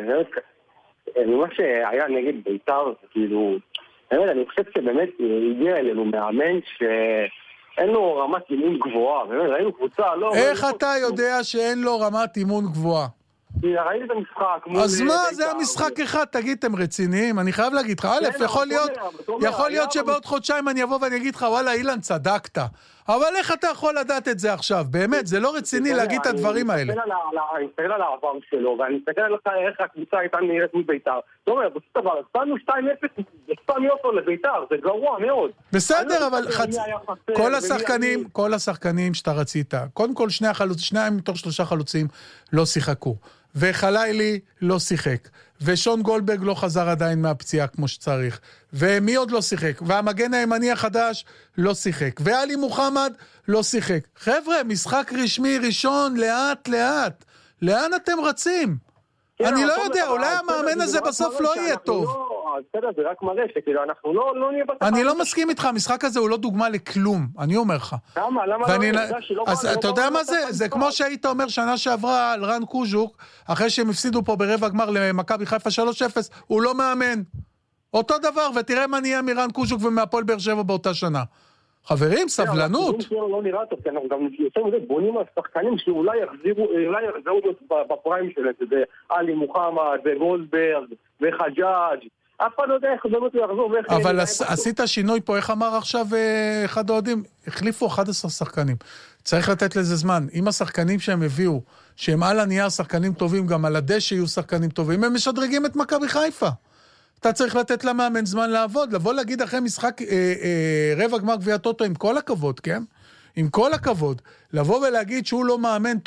מה שהיה נגד בית"ר, כאילו, באמת, אני חושב שבאמת הגיע אלינו מאמן שאין לו רמת אימון גבוהה, באמת, ראינו קבוצה, לא... איך אתה יודע שאין לו רמת אימון גבוהה? ראיתי את המשחק. אז מה, זה המשחק אחד, תגיד, אתם רציניים? אני חייב להגיד לך, א', יכול להיות, יכול להיות שבעוד חודשיים אני אבוא ואני אגיד לך, וואלה, אילן, צדקת. אבל איך אתה יכול לדעת את זה עכשיו? באמת, זה לא רציני להגיד את הדברים האלה. אני מסתכל על העבר שלו, ואני מסתכל על איך הקבוצה הייתה נראית מבית"ר. זאת אומרת, בסופו של דבר, עשינו שתיים אפס, וסתם אותו לבית"ר, זה גרוע מאוד. בסדר, אבל כל השחקנים, כל השחקנים שאתה רצית, קודם כל שני החלוצים, שניים מתוך שלושה חלוצים לא שיחקו. וחלילי לא שיחק, ושון גולדברג לא חזר עדיין מהפציעה כמו שצריך, ומי עוד לא שיחק, והמגן הימני החדש לא שיחק, ואלי מוחמד לא שיחק. חבר'ה, משחק רשמי ראשון, לאט לאט, לאן אתם רצים? אני לא יודע, אולי המאמן הזה בסוף לא יהיה טוב. בסדר, זה רק מראה שכאילו אנחנו לא נהיה בתחום. אני לא מסכים איתך, המשחק הזה הוא לא דוגמה לכלום, אני אומר לך. למה? למה לא? אז אתה יודע מה זה? זה כמו שהיית אומר שנה שעברה על רן קוז'וק, אחרי שהם הפסידו פה ברבע גמר למכבי חיפה שלוש אפס, הוא לא מאמן. אותו דבר, ותראה מה נהיה מרן קוז'וק ומהפועל באר שבע באותה שנה. חברים, סבלנות. לא נראה טוב, כי אנחנו גם יותר מזה בונים על שחקנים שאולי יחזרו בפריים שלהם, זה אלי מוחמד, וגולדברג, וחג'אג'. אף פעם לא יודע איך באמת הוא יחזור. אבל עשית שינוי פה, איך אמר עכשיו אחד האוהדים? החליפו אחד עשר שחקנים. צריך לתת לזה זמן. אם השחקנים שהם הביאו, שהם על הנייר שחקנים טובים, גם על הדשא יהיו שחקנים טובים, הם משדרגים את מכבי חיפה. אתה צריך לתת למאמן זמן לעבוד, לבוא להגיד אחרי משחק אה, אה, רבע גמר גביע טוטו, עם כל הכבוד, כן? עם כל הכבוד. לבוא ולהגיד שהוא לא מאמן טוב,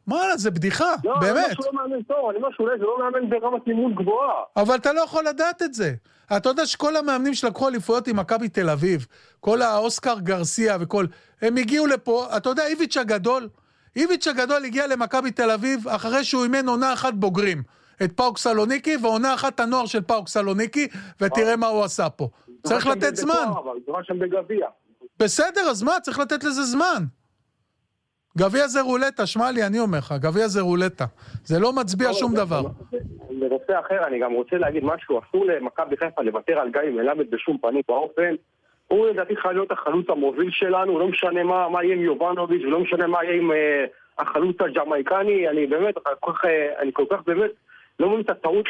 מה, זה בדיחה, לא, באמת. אני משהו לא מאמן טוב, אני משהו אולי זה לא מאמן ברמת לימוד גבוהה. אבל אתה לא יכול לדעת את זה. אתה יודע שכל המאמנים שלקחו אליפויות עם מכבי תל אביב, כל האוסקר גרסיה וכל, הם הגיעו לפה, אתה יודע, איביץ' הגדול, איביץ' הגדול הגיע למכבי תל אביב, אחרי שהוא אימן עונה אחת בוגרים, את פאוק סלוניקי, ועונה אחת הנוער של פאוק סלוניקי, ותראה מה הוא עשה פה. צריך לתת זמן. זה רק שם בגביע. בסדר, אז מה? צריך לתת לזה זמן. גביע זה רולטה, שמע לי, אני אומר לך, גביע זה רולטה. זה לא מצביע שום דבר. בנושא אחר, אני גם רוצה להגיד משהו, אסור למכבי חיפה לוותר על גיא מלמד בשום פנים באופן. הוא לדעתי חייב להיות החלוץ המוביל שלנו, לא משנה מה, מה יהיה עם יובנוביץ' ולא משנה מה יהיה עם אה, החלוץ הג'מייקני, אני באמת, כל כך, אה, אני כל כך באמת לא מבין את הטעות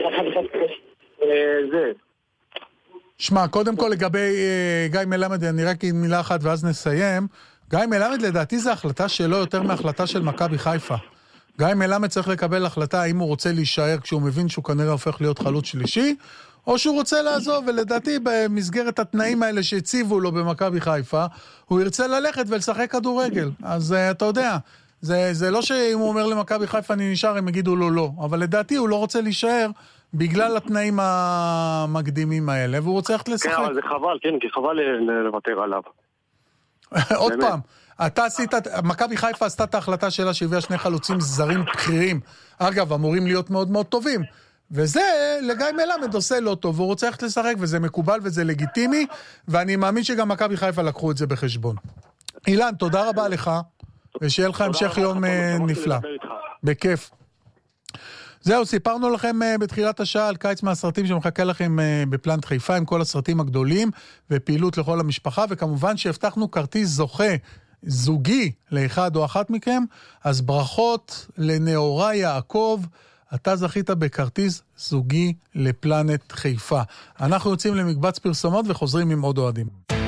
זה. שמע, קודם כל לגבי אה, גיא מלמד, אני רק עם מילה אחת ואז נסיים. גיא מלמד לדעתי זה החלטה שלו יותר מהחלטה של מכבי חיפה. גיא מלמד צריך לקבל החלטה האם הוא רוצה להישאר כשהוא מבין שהוא כנראה הופך להיות חלוץ שלישי, או שהוא רוצה לעזוב, ולדעתי במסגרת התנאים האלה שהציבו לו במכבי חיפה, הוא ירצה ללכת ולשחק כדורגל. אז uh, אתה יודע, זה, זה לא שאם הוא אומר למכבי חיפה אני נשאר, הם יגידו לו לא. אבל לדעתי הוא לא רוצה להישאר בגלל התנאים המקדימים האלה, והוא רוצה ללכת לשחק. כן, אבל זה חבל, כן, כי חבל לוותר עליו. עוד פעם, אתה עשית, מכבי חיפה עשתה את ההחלטה שלה שהביאה שני חלוצים זרים בכירים, אגב, אמורים להיות מאוד מאוד טובים, וזה לגיא מלמד עושה לא טוב, הוא רוצה ללכת לשחק, וזה מקובל וזה לגיטימי, ואני מאמין שגם מכבי חיפה לקחו את זה בחשבון. אילן, תודה רבה לך, ושיהיה לך המשך יום נפלא. בכיף. זהו, סיפרנו לכם בתחילת השעה על קיץ מהסרטים שמחכה לכם בפלנט חיפה, עם כל הסרטים הגדולים, ופעילות לכל המשפחה, וכמובן שהבטחנו כרטיס זוכה זוגי לאחד או אחת מכם, אז ברכות לנאורה יעקב, אתה זכית בכרטיס זוגי לפלנט חיפה. אנחנו יוצאים למקבץ פרסומות וחוזרים עם עוד אוהדים.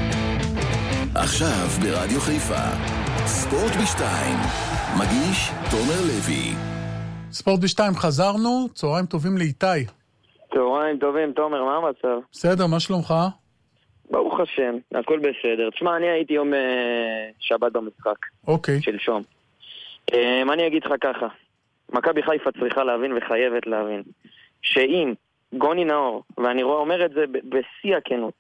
עכשיו ברדיו חיפה, ספורט בשתיים, מגיש תומר לוי. ספורט בשתיים, חזרנו, צהריים טובים לאיתי. צהריים טובים, תומר, מה המצב? בסדר, מה שלומך? ברוך השם, הכל בסדר. תשמע, אני הייתי יום אה, שבת במשחק. אוקיי. שלשום. אה, מה אני אגיד לך ככה? מכבי חיפה צריכה להבין וחייבת להבין, שאם גוני נאור, ואני אומר את זה ב- בשיא הכנות,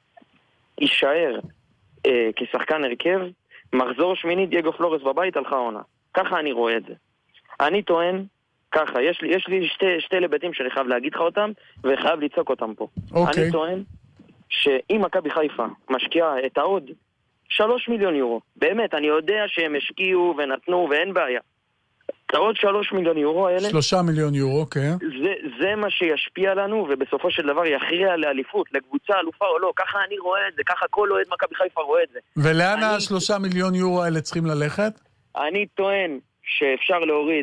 יישאר אה, כשחקן הרכב, מחזור שמיני דייגו פלורס בבית הלכה עונה. ככה אני רואה את זה. אני טוען, ככה, יש לי, יש לי שתי, שתי לבטים שאני חייב להגיד לך אותם, וחייב לצעוק אותם פה. אוקיי. אני טוען שאם מכבי חיפה משקיעה את העוד שלוש מיליון יורו, באמת, אני יודע שהם השקיעו ונתנו ואין בעיה. את העוד שלוש מיליון יורו האלה, שלושה מיליון יורו, כן. זה, זה מה שישפיע לנו, ובסופו של דבר יכריע לאליפות, לקבוצה, אלופה או לא. ככה אני רואה את זה, ככה כל אוהד מכבי חיפה רואה את זה. ולאן אני... השלושה מיליון יורו האלה צריכים ללכת? אני טוען שאפשר להוריד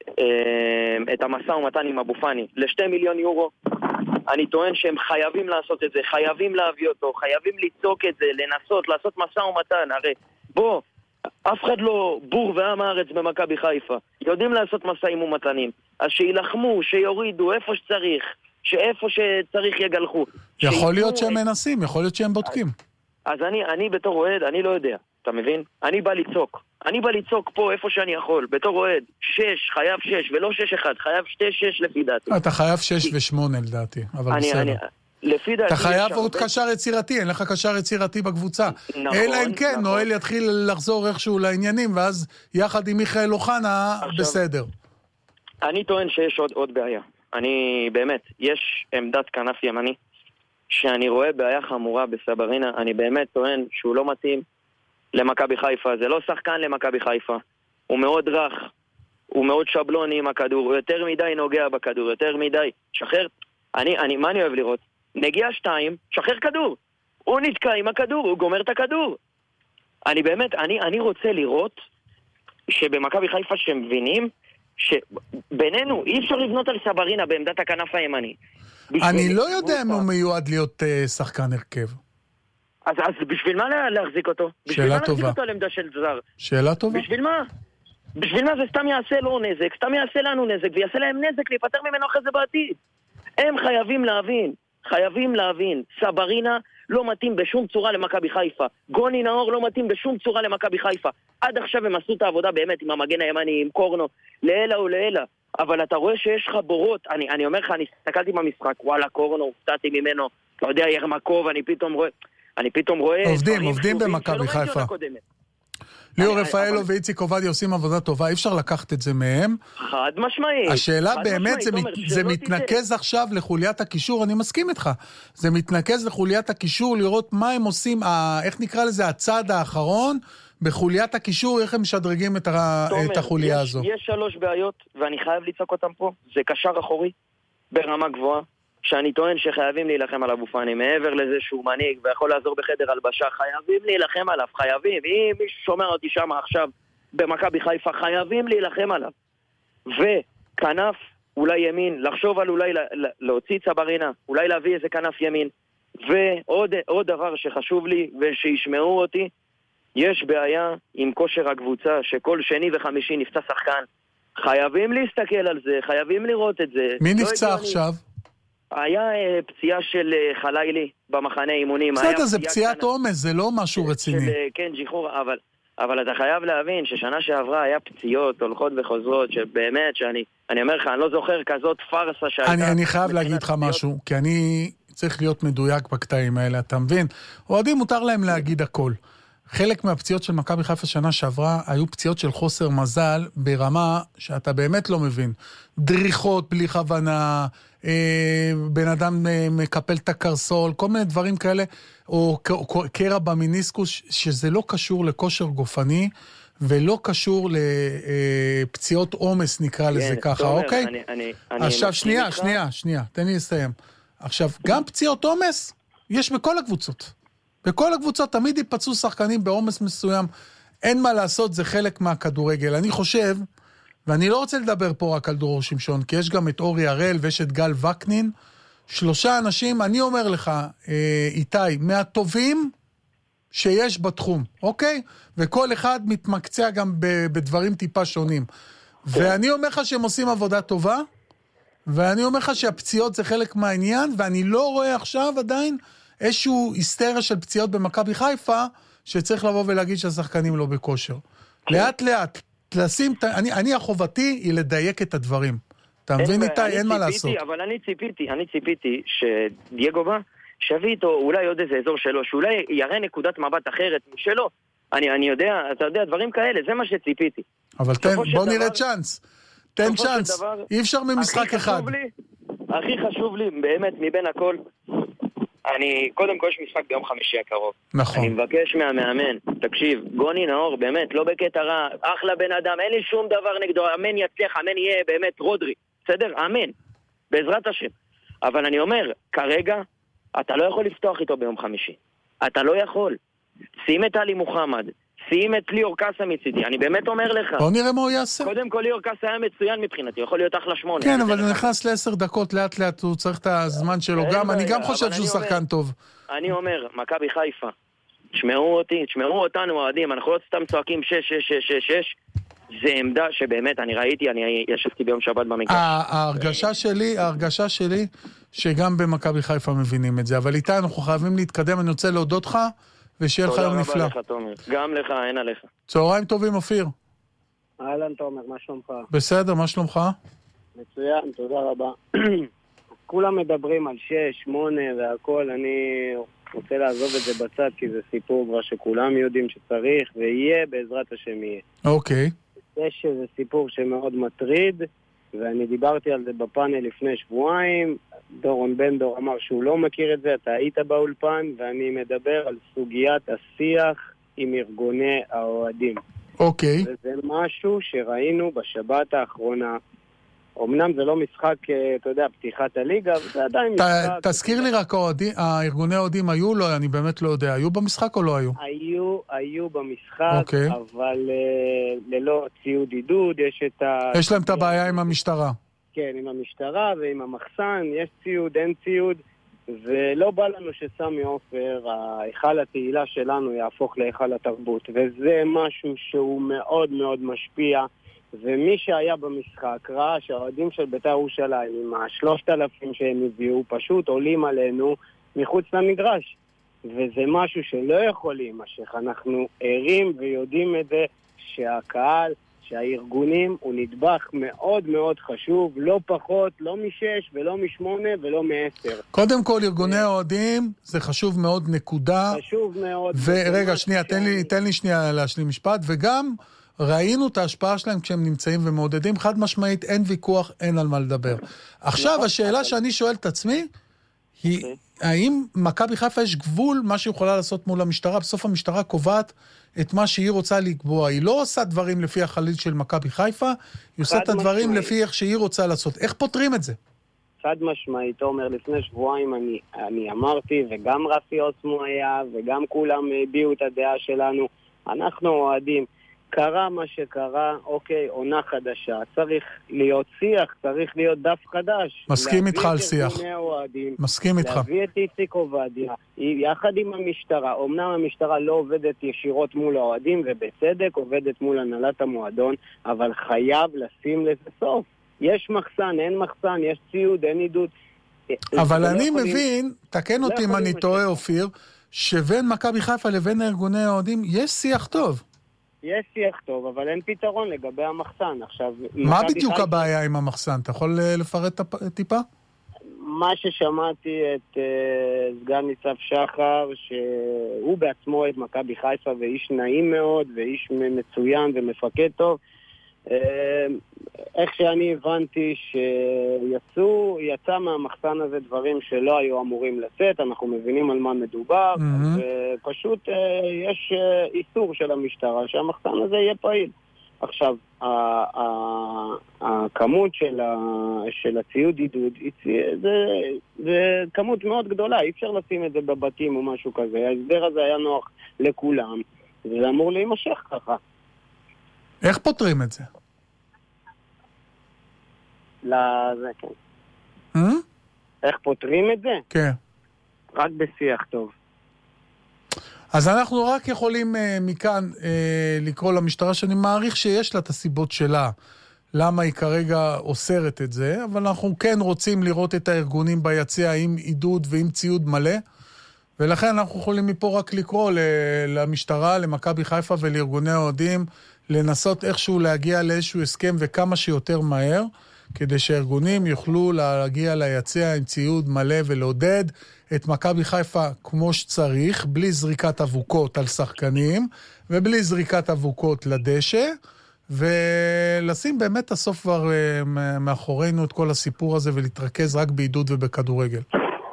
אה, את המשא ומתן עם אבו פאני לשתי מיליון יורו. אני טוען שהם חייבים לעשות את זה, חייבים להביא אותו, חייבים ליצוק את זה, לנסות, לעשות משא ומתן. הרי בוא, אף אחד לא בור ועם הארץ במכבי חיפה. יודעים לעשות משאים ומתנים. אז שילחמו, שיורידו איפה שצריך, שאיפה שצריך יגלחו. יכול להיות שהם מנסים, יכול להיות שהם בודקים. אז אני, אני בתור אוהד, אני לא יודע, אתה מבין? אני בא לצוק. אני בא לצוק פה איפה שאני יכול, בתור אוהד, שש, חייב שש, ולא שש אחד, חייב שתי שש לפי דעתי. אתה חייב שש ושמונה לדעתי, אבל אני, בסדר. אני, לפי דעתי... אתה חייב עוד קשר יצירתי, אין לך קשר יצירתי בקבוצה. נכון, אלא אם כן, נכון. נואל יתחיל לחזור איכשהו לעניינים, ואז יחד עם מיכאל אוחנה, בסדר. אני טוען שיש עוד, עוד בעיה. אני, באמת, יש עמדת כנף ימני, שאני רואה בעיה חמורה בסברינה, אני באמת טוען שהוא לא מתאים למכבי חיפה, זה לא שחקן למכבי חיפה, הוא מאוד רך, הוא מאוד שבלוני עם הכדור, הוא יותר מדי נוגע בכדור, יותר מדי, שחרר, אני, אני, מה אני אוהב לראות? נגיע שתיים, שחרר כדור, הוא נתקע עם הכדור, הוא גומר את הכדור. אני באמת, אני, אני רוצה לראות שבמכבי חיפה שמבינים שבינינו אי אפשר לבנות על סברינה בעמדת הכנף הימני. אני לא יודע אם הוא מיועד להיות uh, שחקן הרכב. אז, אז בשביל מה להחזיק אותו? בשביל מה להחזיק אותו על עמדה של זר? שאלה טובה. בשביל מה? בשביל מה זה סתם יעשה לו נזק, סתם יעשה לנו נזק, ויעשה להם נזק להיפטר ממנו אחרי זה בעתיד. הם חייבים להבין חייבים להבין, סברינה לא מתאים בשום צורה למכבי חיפה. גוני נאור לא מתאים בשום צורה למכבי חיפה. עד עכשיו הם עשו את העבודה באמת עם המגן הימני, עם קורנו, לאלה או לאלה. אבל אתה רואה שיש לך בורות, אני, אני אומר לך, אני הסתכלתי במשחק, וואלה, קורנו, הופתעתי ממנו, אתה יודע, ירמקוב, אני פתאום רואה, אני פתאום רואה... עובדים, עובדים במכבי חיפה. ליאור רפאלו ואיציק עובדיה עושים עבודה טובה, אי אפשר לקחת את זה מהם. חד משמעית. השאלה באמת, זה מתנקז עכשיו לחוליית הקישור, אני מסכים איתך. זה מתנקז לחוליית הקישור, לראות מה הם עושים, איך נקרא לזה, הצעד האחרון, בחוליית הקישור, איך הם משדרגים את החוליה הזו. יש שלוש בעיות, ואני חייב לצעוק אותם פה. זה קשר אחורי, ברמה גבוהה, שאני טוען שחייבים להילחם על אבו פאני, מעבר לזה שהוא מנהיג ויכול לעזור בחדר הלבשה, חייבים להילחם עליו, חייבים. אם מישהו שומע אותי שם עכשיו במכבי חיפה, חייבים להילחם עליו. וכנף, אולי ימין, לחשוב על אולי להוציא צברינה, אולי להביא איזה כנף ימין. ועוד עוד דבר שחשוב לי ושישמעו אותי, יש בעיה עם כושר הקבוצה, שכל שני וחמישי נפצע שחקן. חייבים להסתכל על זה, חייבים לראות את זה. מי נפצע עכשיו? היה פציעה של חלילי במחנה אימונים. בסדר, זה פציעת עומס, זה לא משהו רציני. כן, ג'יחור, אבל, אבל אתה חייב להבין ששנה שעברה היה פציעות הולכות וחוזרות, שבאמת, שאני אני אומר לך, אני לא זוכר כזאת פרסה שהייתה... אני, אני חייב להגיד לך משהו, כי אני צריך להיות מדויק בקטעים האלה, אתה מבין? אוהדים מותר להם להגיד הכל. חלק מהפציעות של מכבי חיפה שנה שעברה היו פציעות של חוסר מזל ברמה שאתה באמת לא מבין. דריכות בלי כוונה, אה, בן אדם אה, מקפל את הקרסול, כל מיני דברים כאלה, או קרע במיניסקוס, שזה לא קשור לכושר גופני, ולא קשור לפציעות עומס נקרא כן, לזה ככה, אומר, אוקיי? אני, אני, עכשיו אני שנייה, לך... שנייה, שנייה, תן לי לסיים. עכשיו, גם פציעות עומס יש בכל הקבוצות. בכל הקבוצות תמיד ייפצעו שחקנים בעומס מסוים, אין מה לעשות, זה חלק מהכדורגל. אני חושב, ואני לא רוצה לדבר פה רק על דרור שמשון, כי יש גם את אורי הראל ויש את גל וקנין, שלושה אנשים, אני אומר לך, איתי, מהטובים שיש בתחום, אוקיי? וכל אחד מתמקצע גם בדברים טיפה שונים. ואני אומר לך שהם עושים עבודה טובה, ואני אומר לך שהפציעות זה חלק מהעניין, ואני לא רואה עכשיו עדיין איזשהו היסטריה של פציעות במכבי חיפה, שצריך לבוא ולהגיד שהשחקנים לא בכושר. לאט לאט, לשים, אני, אני החובתי היא לדייק את הדברים. אתה מבין איתי, אין מה לעשות. אבל אני ציפיתי, אני ציפיתי שדייגו בא, שביא איתו אולי עוד איזה אזור שלו, שאולי יראה נקודת מבט אחרת משלו. אני, אני יודע, אתה יודע, דברים כאלה, זה מה שציפיתי. אבל תן, בוא נראה צ'אנס. תן צ'אנס, אי אפשר ממשחק אחד. הכי חשוב לי, באמת, מבין הכל, אני, קודם כל יש משחק ביום חמישי הקרוב. נכון. אני מבקש מהמאמן, תקשיב, גוני נאור, באמת, לא בקטע רע, אחלה בן אדם, אין לי שום דבר נגדו, אמן יצליח, אמן יהיה באמת רודרי, בסדר? אמן, בעזרת השם. אבל אני אומר, כרגע, אתה לא יכול לפתוח איתו ביום חמישי. אתה לא יכול. שים את עלי מוחמד, שים את ליאור קאסה מצידי, אני באמת אומר לך. בוא נראה מה הוא יעשה. קודם כל ליאור קאסה היה מצוין מבחינתי, יכול להיות אחלה שמונה. כן, אבל הוא נכנס לעשר דקות לאט לאט, הוא צריך את הזמן שלו גם, אני גם חושב שהוא שחקן טוב. אני אומר, מכבי חיפה, תשמעו אותי, תשמעו אותנו אוהדים, אנחנו לא סתם צועקים שש, שש, שש, שש, שש, זה עמדה שבאמת אני ראיתי, אני ישבתי ביום שבת במגרש. ההרגשה שלי, ההרגשה שלי, שגם במכבי חיפה מבינים את זה, אבל איתי אנחנו חייבים להתקדם, אני רוצה להודות לך, ושיהיה לך יום נפלא. תודה רבה לך, תומר. גם לך, אין עליך. צהריים טובים, אופיר. אהלן, תומר, מה שלומך? בסדר, מה שלומך? מצוין, תודה רבה. כולם מדברים על שש, שמונה והכל, אני רוצה לעזוב את זה בצד, כי זה סיפור כבר שכולם יודעים שצריך, ויהיה, בעזרת השם יהיה. אוקיי. יש איזה סיפור שמאוד מטריד, ואני דיברתי על זה בפאנל לפני שבועיים, דורון בן דור אמר שהוא לא מכיר את זה, אתה היית באולפן, ואני מדבר על סוגיית השיח עם ארגוני האוהדים. אוקיי. וזה משהו שראינו בשבת האחרונה. אמנם זה לא משחק, אתה יודע, פתיחת הליגה, זה עדיין משחק... תזכיר לי רק, הארגוני האוהדים היו? לא, אני באמת לא יודע. היו במשחק או לא היו? היו, היו במשחק, אבל ללא ציוד עידוד, יש את ה... יש להם את הבעיה עם המשטרה. כן, עם המשטרה ועם המחסן, יש ציוד, אין ציוד, ולא בא לנו שסמי עופר, ההיכל התהילה שלנו יהפוך להיכל התרבות, וזה משהו שהוא מאוד מאוד משפיע, ומי שהיה במשחק ראה שהאוהדים של בית"ר ירושלים עם השלושת אלפים שהם הביאו פשוט עולים עלינו מחוץ למגרש, וזה משהו שלא יכול להימשך. אנחנו ערים ויודעים את זה שהקהל, שהארגונים הוא נדבך מאוד מאוד חשוב, לא פחות, לא משש ולא משמונה ולא מעשר. קודם כל, ארגוני האוהדים, זה חשוב מאוד, נקודה. חשוב מאוד. ורגע, שנייה, תן לי, תן לי שנייה להשלים משפט, וגם ראינו את ההשפעה שלהם כשהם נמצאים ומעודדים, חד משמעית, אין ויכוח, אין על מה לדבר. עכשיו, השאלה שאני שואל את עצמי, היא, האם מכבי חיפה יש גבול מה שהיא יכולה לעשות מול המשטרה? בסוף המשטרה קובעת את מה שהיא רוצה לקבוע. היא לא עושה דברים לפי החליל של מכבי חיפה, היא עושה את הדברים לפי איך שהיא רוצה לעשות. איך פותרים את זה? חד משמעית, תומר, לפני שבועיים אני, אני אמרתי, וגם רפי אוסמו היה, וגם כולם הביאו את הדעה שלנו. אנחנו אוהדים. קרה מה שקרה, אוקיי, עונה חדשה. צריך להיות שיח, צריך להיות דף חדש. מסכים איתך על שיח. האוהדים, מסכים איתך. להביא את איציק עובדיה, יחד עם המשטרה. אומנם המשטרה לא עובדת ישירות מול האוהדים, ובצדק עובדת מול הנהלת המועדון, אבל חייב לשים לזה סוף. יש מחסן, אין מחסן, יש ציוד, אין עידוד. אבל אני מבין, תקן אותי אם אני טועה, אופיר, שבין מכבי חיפה לבין הארגוני האוהדים יש שיח טוב. יש שיח טוב, אבל אין פתרון לגבי המחסן. עכשיו, מה בדיוק חיפה... הבעיה עם המחסן? אתה יכול לפרט טיפה? מה ששמעתי את uh, סגן ניצב שחר, שהוא בעצמו את מכבי חיפה ואיש נעים מאוד, ואיש מצוין ומפקד טוב, uh, איך שאני הבנתי שיצאו, יצא מהמחסן הזה דברים שלא היו אמורים לצאת, אנחנו מבינים על מה מדובר, mm-hmm. ופשוט uh, יש uh, איסור של המשטרה שהמחסן הזה יהיה פעיל. עכשיו, הכמות של, של הציוד עידוד, זה, זה כמות מאוד גדולה, אי אפשר לשים את זה בבתים או משהו כזה. ההסדר הזה היה נוח לכולם, וזה אמור להימשך ככה. איך פותרים את זה? לזה, כן. Hmm? איך פותרים את זה? כן. רק בשיח טוב. אז אנחנו רק יכולים uh, מכאן uh, לקרוא למשטרה, שאני מעריך שיש לה את הסיבות שלה, למה היא כרגע אוסרת את זה, אבל אנחנו כן רוצים לראות את הארגונים ביציע עם עידוד ועם ציוד מלא, ולכן אנחנו יכולים מפה רק לקרוא למשטרה, למכבי חיפה ולארגוני האוהדים, לנסות איכשהו להגיע לאיזשהו הסכם וכמה שיותר מהר, כדי שהארגונים יוכלו להגיע ליציע עם ציוד מלא ולעודד את מכבי חיפה כמו שצריך, בלי זריקת אבוקות על שחקנים, ובלי זריקת אבוקות לדשא, ולשים באמת הסוף כבר מאחורינו את כל הסיפור הזה, ולהתרכז רק בעידוד ובכדורגל.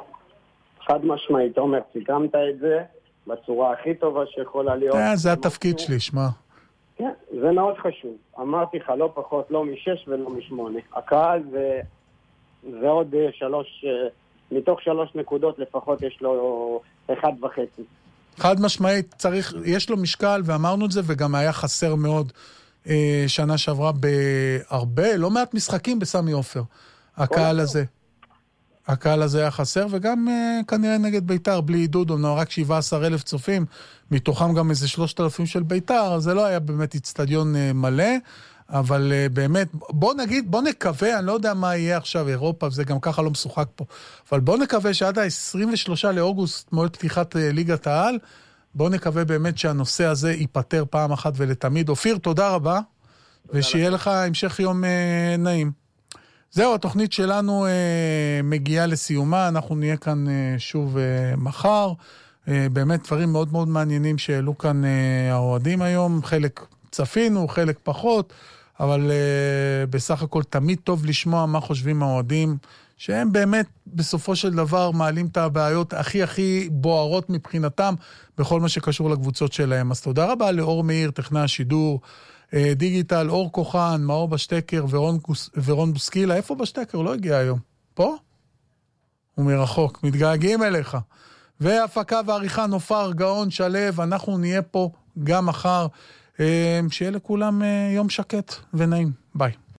חד משמעית, עומר, סיכמת את זה בצורה הכי טובה שיכולה להיות. זה התפקיד שלי, שמע. כן, זה מאוד חשוב. אמרתי לך, לא פחות, לא משש ולא משמונה. הקהל זה, זה עוד שלוש, מתוך שלוש נקודות לפחות יש לו אחד וחצי. חד משמעית, צריך, יש לו משקל, ואמרנו את זה, וגם היה חסר מאוד אה, שנה שעברה בהרבה, לא מעט משחקים בסמי עופר. הקהל הזה. הקהל הזה היה חסר, וגם uh, כנראה נגד ביתר, בלי עידוד, אומנם רק שבעה עשר אלף צופים, מתוכם גם איזה שלושת אלפים של ביתר, זה לא היה באמת אצטדיון uh, מלא, אבל uh, באמת, בוא נגיד, בוא נקווה, אני לא יודע מה יהיה עכשיו אירופה, וזה גם ככה לא משוחק פה, אבל בוא נקווה שעד ה-עשרים ושלושה לאוגוסט, מועד פתיחת uh, ליגת העל, בוא נקווה באמת שהנושא הזה ייפטר פעם אחת ולתמיד. אופיר, תודה רבה, ושיהיה לך המשך יום uh, נעים. זהו, התוכנית שלנו אה, מגיעה לסיומה, אנחנו נהיה כאן אה, שוב אה, מחר, אה, באמת דברים מאוד מאוד מעניינים שהעלו כאן אה, האוהדים היום, חלק צפינו, חלק פחות, אבל אה, בסך הכל תמיד טוב לשמוע מה חושבים האוהדים, שהם באמת בסופו של דבר מעלים את הבעיות הכי הכי בוערות מבחינתם, בכל מה שקשור לקבוצות שלהם. אז תודה רבה לאור מאיר, טכנאי השידור, דיגיטל, אור כוחן, מאור בשטקר ורון, ורון בוסקילה. איפה בשטקר? לא הגיע היום. פה? הוא מרחוק. מתגעגעים אליך. והפקה ועריכה נופר, גאון, שלב. אנחנו נהיה פה גם מחר. שיהיה לכולם יום שקט ונעים. ביי.